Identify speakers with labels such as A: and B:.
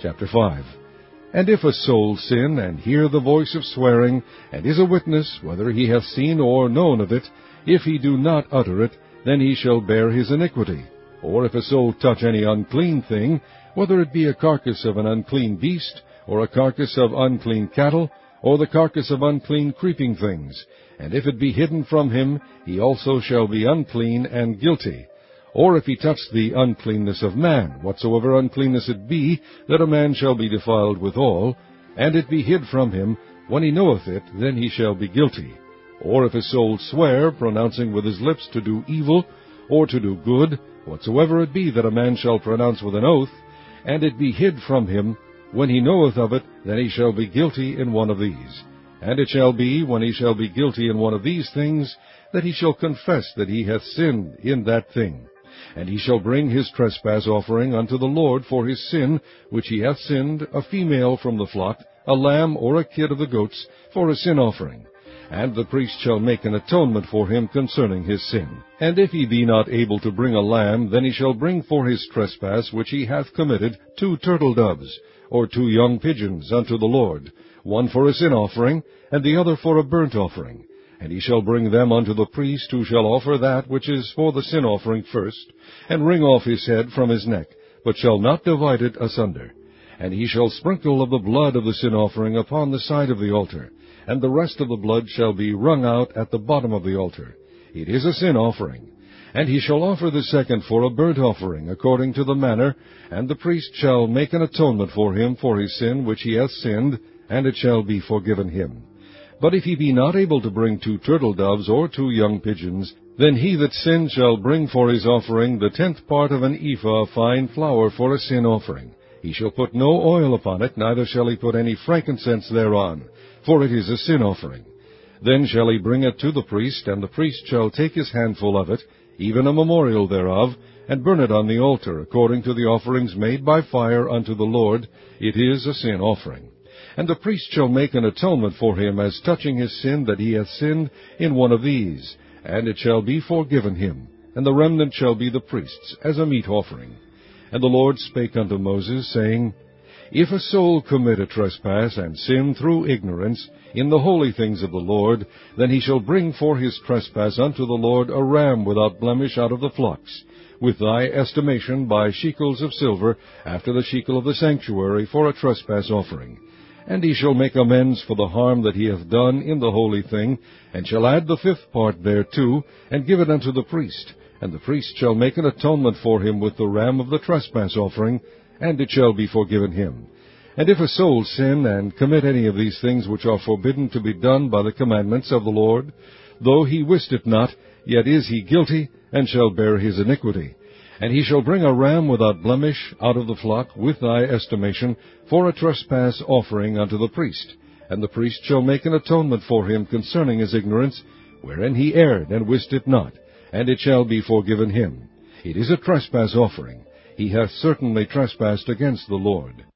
A: Chapter 5. And if a soul sin, and hear the voice of swearing, and is a witness, whether he hath seen or known of it, if he do not utter it, then he shall bear his iniquity. Or if a soul touch any unclean thing, whether it be a carcass of an unclean beast, or a carcass of unclean cattle, or the carcass of unclean creeping things, and if it be hidden from him, he also shall be unclean and guilty. Or if he touch the uncleanness of man, whatsoever uncleanness it be, that a man shall be defiled withal, and it be hid from him, when he knoweth it, then he shall be guilty. Or if a soul swear, pronouncing with his lips to do evil, or to do good, whatsoever it be that a man shall pronounce with an oath, and it be hid from him, when he knoweth of it, then he shall be guilty in one of these. And it shall be, when he shall be guilty in one of these things, that he shall confess that he hath sinned in that thing. And he shall bring his trespass offering unto the Lord for his sin, which he hath sinned, a female from the flock, a lamb or a kid of the goats, for a sin offering. And the priest shall make an atonement for him concerning his sin. And if he be not able to bring a lamb, then he shall bring for his trespass which he hath committed 2 turtle doves, or 2 young pigeons unto the Lord, one for a sin offering, and the other for a burnt offering. And he shall bring them unto the priest, who shall offer that which is for the sin offering first, and wring off his head from his neck, but shall not divide it asunder. And he shall sprinkle of the blood of the sin offering upon the side of the altar, and the rest of the blood shall be wrung out at the bottom of the altar. It is a sin offering. And he shall offer the second for a burnt offering, according to the manner, and the priest shall make an atonement for him for his sin which he hath sinned, and it shall be forgiven him. But if he be not able to bring 2 turtle doves or 2 young pigeons, then he that sinned shall bring for his offering the 10th part of an ephah of fine flour for a sin offering. He shall put no oil upon it, neither shall he put any frankincense thereon, for it is a sin offering. Then shall he bring it to the priest, and the priest shall take his handful of it, even a memorial thereof, and burn it on the altar, according to the offerings made by fire unto the Lord. It is a sin offering. And the priest shall make an atonement for him as touching his sin that he hath sinned in one of these, and it shall be forgiven him, and the remnant shall be the priest's, as a meat offering. And the Lord spake unto Moses, saying, If a soul commit a trespass, and sin through ignorance, in the holy things of the Lord, then he shall bring for his trespass unto the Lord a ram without blemish out of the flocks, with thy estimation by shekels of silver, after the shekel of the sanctuary, for a trespass offering. And he shall make amends for the harm that he hath done in the holy thing, and shall add the 5th part thereto, and give it unto the priest. And the priest shall make an atonement for him with the ram of the trespass offering, and it shall be forgiven him. And if a soul sin, and commit any of these things which are forbidden to be done by the commandments of the Lord, though he wist it not, yet is he guilty, and shall bear his iniquity. And he shall bring a ram without blemish out of the flock, with thy estimation, for a trespass offering unto the priest. And the priest shall make an atonement for him concerning his ignorance, wherein he erred and wist it not, and it shall be forgiven him. It is a trespass offering. He hath certainly trespassed against the Lord.